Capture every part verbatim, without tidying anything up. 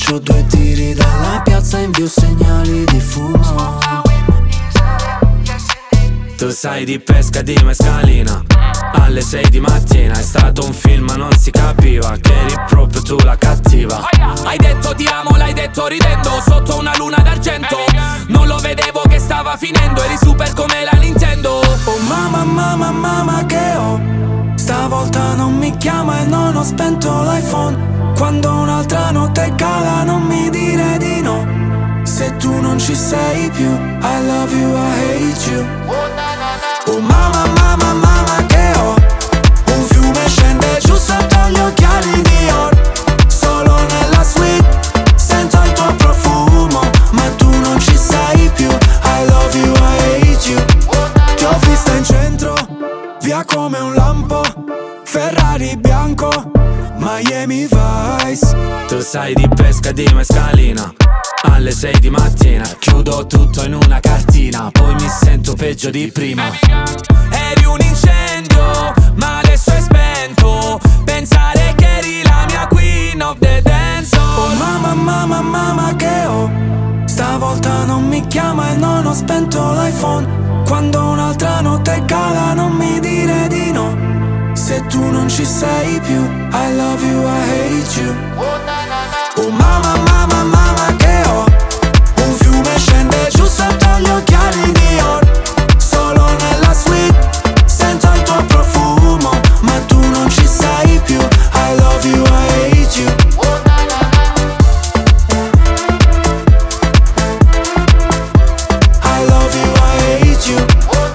faccio due tiri dalla piazza, invio segnali di fumo. Tu sai di pesca di mescalina alle sei di mattina. È stato un film ma non si capiva che eri proprio tu la cattiva. Hai detto ti amo, l'hai detto ridendo sotto una luna d'argento. Non lo vedevo che stava finendo, eri super come la Nintendo. Oh mamma, mamma, mamma che ho, stavolta non mi chiama e non ho spento l'iPhone. Quando un'altra notte cala non mi dire di no. Se tu non ci sei più, I love you, I hate you. Oh mamma, mamma, mamma che ho, un fiume scende giù sotto gli occhiali di Dior. Solo nella suite sento il tuo profumo, ma tu non ci sei più, I love you, I hate you. Ti ho vista in centro, via come un lampo, Ferrari bianco, Miami Vice. Tu sai di pesca di mescalina alle sei di mattina. Chiudo tutto in una cartina, poi mi sento peggio di prima. Eri un incendio, ma adesso è spento. Pensare che eri la mia queen of the dance hall. Oh mamma, mamma, mamma che ho, stavolta non mi chiama e non ho spento l'iPhone. Quando un'altra notte cala non mi dire di no. Se tu non ci sei più, I love you, I hate you. Oh mamma, mamma, mamma che ho, un fiume scende giù sotto gli occhiali di Dior. Solo nella suite sento il tuo profumo, ma tu non ci sei più, I love you, I hate you. I love you, I hate you.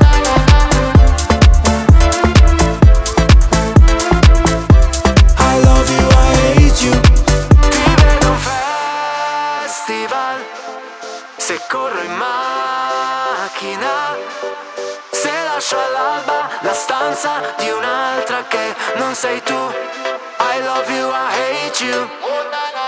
I love you, I hate you. Ti vedo un festival, se corro in macchina, se lascio all'alba la stanza di un'altra che non sei tu. I love you, I hate you.